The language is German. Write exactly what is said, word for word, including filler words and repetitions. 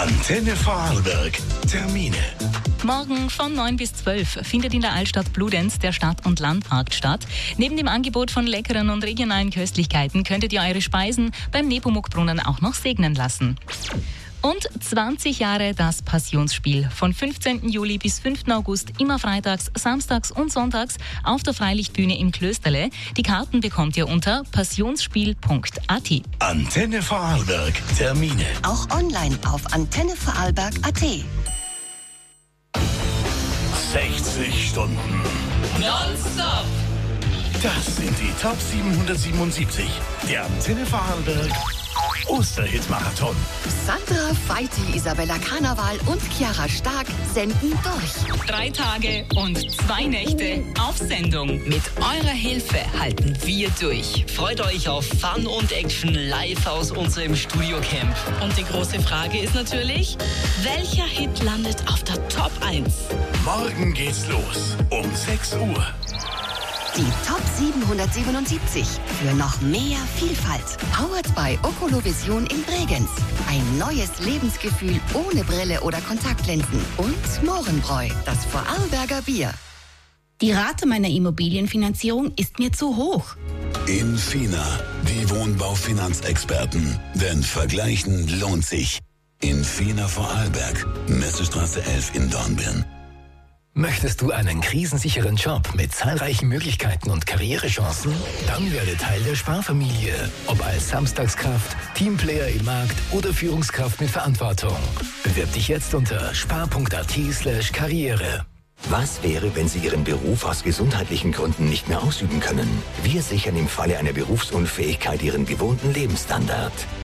Antenne Vorarlberg. Termine. Morgen von neun bis zwölf findet in der Altstadt Bludenz der Stadt- und Landmarkt statt. Neben dem Angebot von leckeren und regionalen Köstlichkeiten könntet ihr eure Speisen beim Nepomuk-Brunnen auch noch segnen lassen. Und zwanzig Jahre das Passionsspiel. Von fünfzehnten Juli bis fünften August, immer freitags, samstags und sonntags auf der Freilichtbühne im Klösterle. Die Karten bekommt ihr unter passionsspiel punkt a t. Antenne Vorarlberg. Termine. Auch online auf antenne vorarlberg punkt a t. sechzig Stunden. Nonstop! Das sind die Top siebenhundertsiebenundsiebzig. Der Antenne Vorarlberg Osterhit-Marathon. Sandra, Feiti, Isabella Karneval und Chiara Stark senden durch. Drei Tage und zwei Nächte auf Sendung. Mit eurer Hilfe halten wir durch. Freut euch auf Fun und Action live aus unserem Studiocamp. Und die große Frage ist natürlich, welcher Hit landet auf der Top eins? Morgen geht's los um sechs Uhr. Die Top siebenhundertsiebenundsiebzig für noch mehr Vielfalt. Powered by Okolovision in Bregenz. Ein neues Lebensgefühl ohne Brille oder Kontaktlinsen. Und Mohrenbräu, das Vorarlberger Bier. Die Rate meiner Immobilienfinanzierung ist mir zu hoch. Infina, die Wohnbaufinanzexperten. Denn vergleichen lohnt sich. Infina Vorarlberg, Messestraße elf in Dornbirn. Möchtest du einen krisensicheren Job mit zahlreichen Möglichkeiten und Karrierechancen? Dann werde Teil der Sparfamilie. Ob als Samstagskraft, Teamplayer im Markt oder Führungskraft mit Verantwortung. Bewirb dich jetzt unter spar punkt a t slash karriere. Was wäre, wenn Sie Ihren Beruf aus gesundheitlichen Gründen nicht mehr ausüben können? Wir sichern im Falle einer Berufsunfähigkeit Ihren gewohnten Lebensstandard.